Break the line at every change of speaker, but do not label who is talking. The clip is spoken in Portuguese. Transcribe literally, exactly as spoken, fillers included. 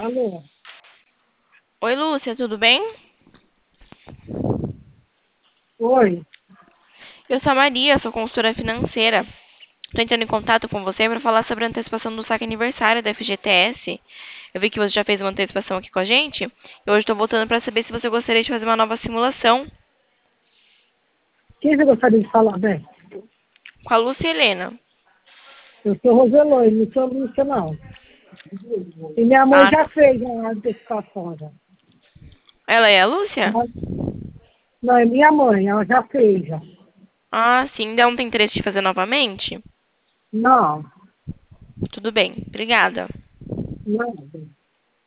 Alô?
Oi, Lúcia, tudo bem?
Oi?
Eu sou a Maria, sou consultora financeira. Estou entrando em contato com você para falar sobre a antecipação do saque aniversário da F G T S. Eu vi que você já fez uma antecipação aqui com a gente. E hoje estou voltando para saber se você gostaria de fazer uma nova simulação
Quem você gostaria de falar, bem?
com a Lúcia Helena.
Eu sou Roselô, não sou Lúcia, não. E minha mãe
Ah,
já fez uma antecipação, já.
ela é a Lúcia?
Mas- Não, é minha mãe, ela já fez, já.
Ah, sim. Ainda não tem interesse de fazer novamente?
Não,
Tudo bem, obrigada.
não.